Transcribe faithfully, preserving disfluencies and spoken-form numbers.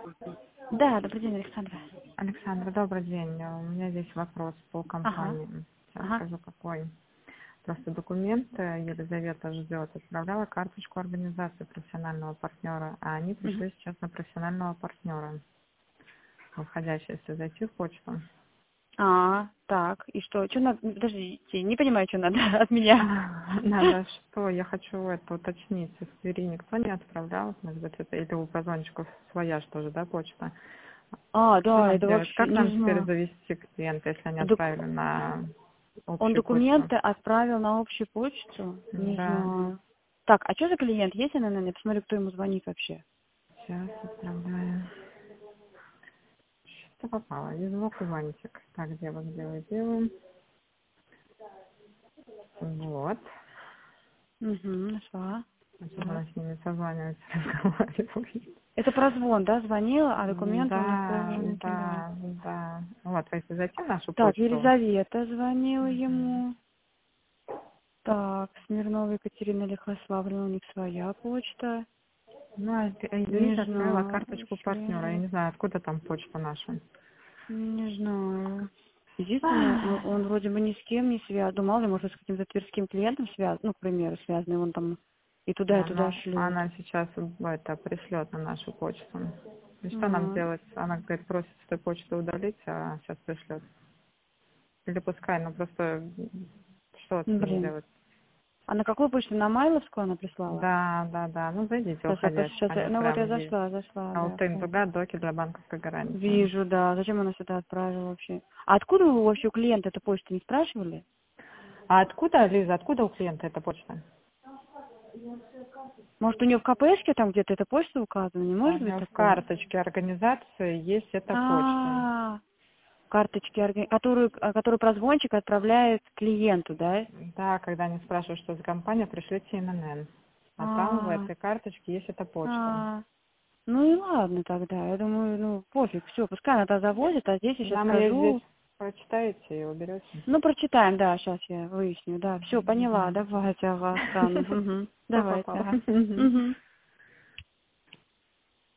Да, добрый день, Александра. Александра, добрый день. У меня здесь вопрос по Ага, компании. Сейчас ага. скажу, какой. Просто документ э, Елизавета ждет. Отправляла карточку организации профессионального партнера, а они Мгм. пришли сейчас на профессионального партнера. Входящие, если зайти в почту. А, так, и что? Что надо? Подождите, не понимаю, что надо от меня. Надо что? Я хочу это уточнить. Из Твери никто не отправлял, может быть, это или у позвоночков своя что же, да, почта? А, Что да, нам это делать? вообще, Как не нам теперь знаю. завести клиента, если они Док- отправили на Он общую почту? документы отправил на общую почту? Не Да. знаю. Так, а что за клиент? Есть она, наверное? Посмотрю, кто ему звонит вообще. Сейчас отправляю. Что попало? И звук, и вантик. Так, где вот, где вы, где вы? Вот. Угу, нашла. Сейчас Так. она с ними созванивается, разговаривает. Это прозвон, да, звонила, а документы он Да, отправил на тебя. да, да. Вот, если зайти в нашу Так, почту. Елизавета звонила Мгм. ему. Так, Смирнова Екатерина Лихославлевна, у них своя почта. Ну, а Не Лиза отправила знаю, карточку партнера. Я Шлемов, не знаю, откуда там почта наша. не знаю. Единственное, он, Ах, он вроде бы ни с кем не связан. Ну, мало ли, может, с каким-то тверским клиентом связан, ну, к примеру, связанный, он там и туда, и туда Она, шлет. она сейчас это пришлет на нашу почту. И что нам Ага. делать? Она говорит, просит эту почту удалить, а сейчас пришлет. Или пускай, ну просто м, что с ним Блин. делать? А на какую почту? На Майловскую она прислала? Да, да, да. Ну зайдите, Сейчас я, пос- уходящих, сейчас я, они ну вот я прям есть. зашла, зашла, да. Алтын Ой. туда, доки для банковской гарантии. Вижу, да. Зачем она сюда отправила вообще? А откуда вы вообще у клиента эту почту не спрашивали? А откуда, Лиза, откуда у клиента эта почта? Может, у нее в КПшке там где-то эта почта указана? Не А у может быть него в такого? карточке организации есть эта почта. А, карточки, орга- которую, а, которую прозвончик отправляет клиенту, да? Да, когда они спрашивают, что за компания, пришлите эн эн эн. А там в А, этой карточке есть эта почта. а, ну и ладно тогда. Я думаю, ну пофиг, все, пускай она тогда заводит, а здесь я сейчас Нам ее здесь скажу. прочитаете и уберете. Ну, прочитаем, да, сейчас я выясню, да. Все, поняла, Угу. давайте, ага, странно. Мгм. Что Давайте, попало? ага. Мгм.